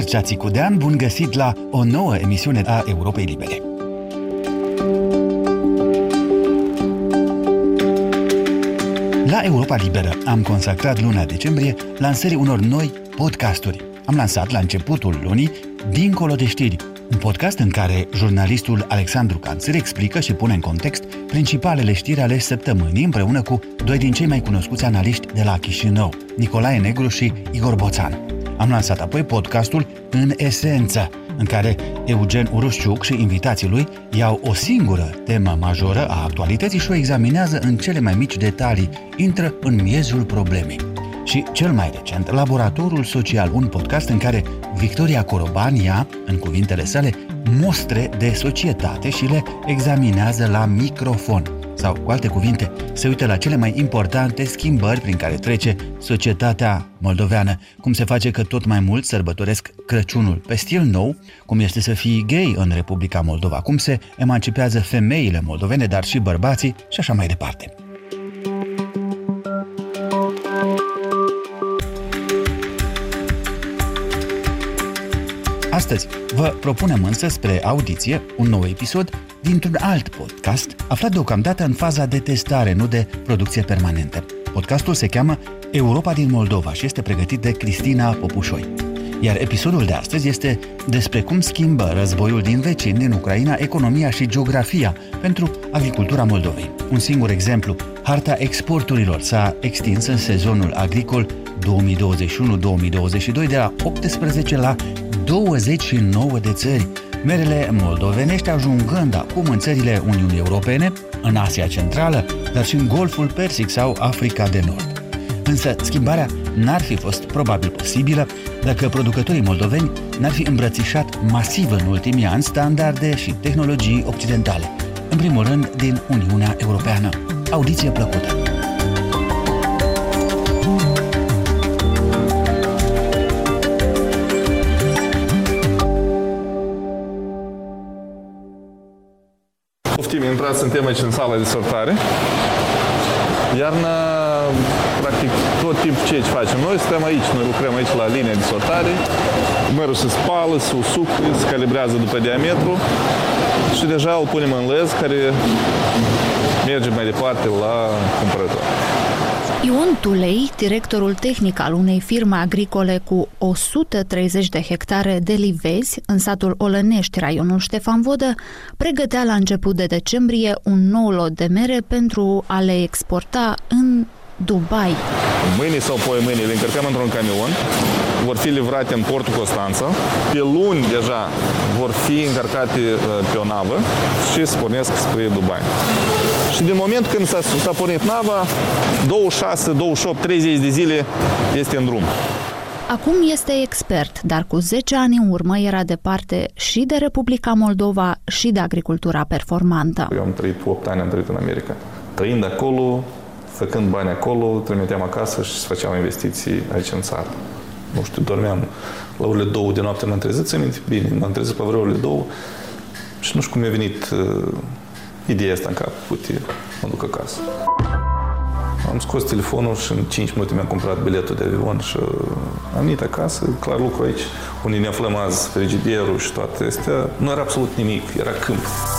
Mircea Țicudean, bun găsit la o nouă emisiune a Europei Libere. La Europa Liberă am consacrat luna decembrie lansării unor noi podcasturi. Am lansat la începutul lunii Dincolo de știri, un podcast în care jurnalistul Alexandru Canțir explică și pune în context principalele știri ale săptămânii împreună cu doi din cei mai cunoscuți analiști de la Chișinău, Nicolae Negru și Igor Boțan. Am lansat apoi podcastul În Esență, în care Eugen Urușciuc și invitații lui iau o singură temă majoră a actualității și o examinează în cele mai mici detalii, intră în miezul problemei. Și cel mai recent, Laboratorul Social, un podcast în care Victoria Coroban ia, în cuvintele sale, mostre de societate și le examinează la microfon. Sau, cu alte cuvinte, se uită la cele mai importante schimbări prin care trece societatea moldoveană. Cum se face că tot mai mulți sărbătoresc Crăciunul pe stil nou, cum este să fii gay în Republica Moldova, cum se emancipează femeile moldovene, dar și bărbații și așa mai departe. Astăzi vă propunem însă spre audiție un nou episod dintr-un alt podcast, aflat deocamdată în faza de testare, nu de producție permanentă. Podcastul se cheamă Europa din Moldova și este pregătit de Cristina Popușoi. Iar episodul de astăzi este despre cum schimbă războiul din vecini, din Ucraina, economia și geografia pentru agricultura Moldovei. Un singur exemplu, harta exporturilor s-a extins în sezonul agricol 2021-2022 de la 18 la 29 de țări, merele moldovenești ajungând acum în țările Uniunii Europene, în Asia Centrală, dar și în Golful Persic sau Africa de Nord. Însă schimbarea n-ar fi fost probabil posibilă dacă producătorii moldoveni n-ar fi îmbrățișat masiv în ultimii ani standarde și tehnologii occidentale, în primul rând din Uniunea Europeană. Audiție plăcută! Suntem aici în sala de sortare. Iarna, practic, tot timpul ce facem noi, stăm aici. Noi lucrăm aici la linia de sortare. Mărul se spală, se usucă, se calibrează după diametru și deja îl punem în lez care merge mai departe la cumpărător. Ion Tulei, directorul tehnic al unei firme agricole cu 130 de hectare de livezi în satul Olănești, raionul Ștefan Vodă, pregătea la început de decembrie un nou lot de mere pentru a le exporta în Dubai. Mâine sau poimâine le încărcăm într-un camion, vor fi livrate în portul Constanța. Pe luni deja vor fi încărcate pe o navă și se pornesc spre Dubai. Și din moment când s-a pornit nava, 26, 28, 30 de zile este în drum. Acum este expert, dar cu 10 ani în urmă era departe și de Republica Moldova și de agricultura performantă. Eu am trăit 8 ani, am trăit în America. Trăind acolo, făcând bani acolo, trimiteam acasă și făceam investiții aici în țară. Nu știu, dormeam la orele 2 de noapte, m-am trezit, țin minte bine, m-am trezit pe vreo orele 2 și nu știu cum mi-a venit ideea asta în cap, uite, mă duc acasă. Am scos telefonul și în 5 minute mi-am cumpărat biletul de avion și am venit acasă, clar lucru aici, unde ne aflăm azi, frigiderul și toate astea, nu era absolut nimic, era câmp.